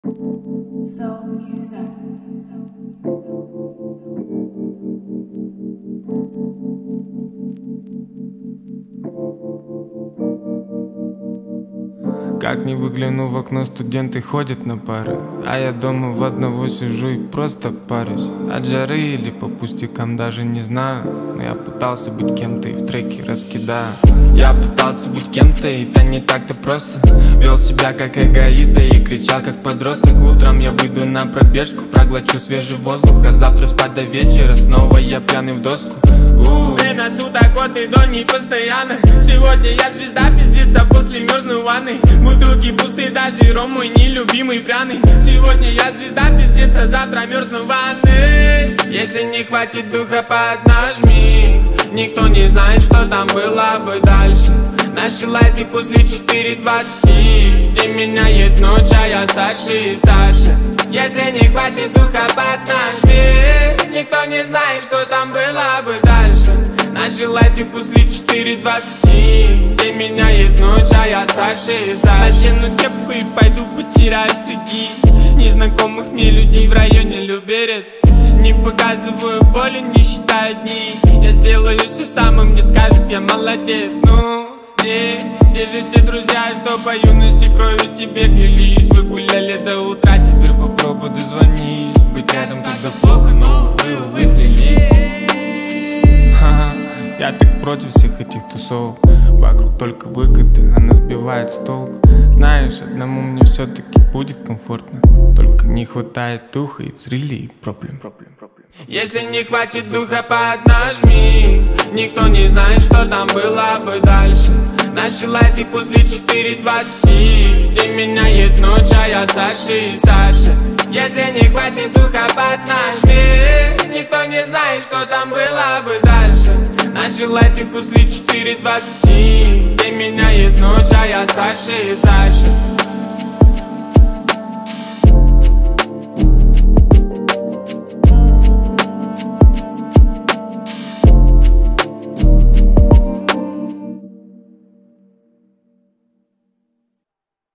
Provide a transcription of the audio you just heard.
Как не выгляну в окно, студенты ходят на пары, а я дома в одного сижу и просто парюсь. От жары или по пустякам даже не знаю, но я пытался быть кем-то и в треке раскидаю. Я пытался быть кем-то, и это не так-то просто. Вел себя как эгоист, да и кричал как подросток. Утром я выйду на пробежку, проглочу свежий воздух, а завтра спать до вечера, снова я пьяный в доску. Время суток от и до не постоянно. Сегодня я звезда, пиздится после мерзной ванны. Бутылки пустые, даже ром мой нелюбимый пряный. Сегодня я звезда, пиздится, завтра мерзну в ванны. Если не хватит духа, поднажми. Никто не знает, что там было бы дальше. Наши лайты после 4:20. День меняет ночь, а я старше и старше. Если не хватит духа, поднажми. Никто не знает, что там было бы дальше. Наши лайты после 4:20. День меняет ночь, а я старше и старше. Надену кепку и пойду потеряюсь среди незнакомых мне людей в районе Люберец. Не показываю боли, не считаю дни. Я сделаю все сам, и мне скажут, я молодец. Ну, где же все друзья, что по юности кровью тебе клялись? Вы гуляли до утра, теперь попробуй дозвонись. Быть рядом, когда плохо, но вы слились. Я так против всех этих тусовок. Вокруг только выгоды, она сбивает с толку. Знаешь, одному мне все-таки будет комфортно. Только не хватает духа и зрели и проблем. Если не хватит духа, поднажми. Никто не знает, что там было бы дальше. Наши лайты после 4:20. День меняет ночь, а я старше и старше. Если не хватит духа, поднажми. Никто не знает, что там было бы дальше. Наши лайты после 4:20. День меняет ночь, а я старше и старше.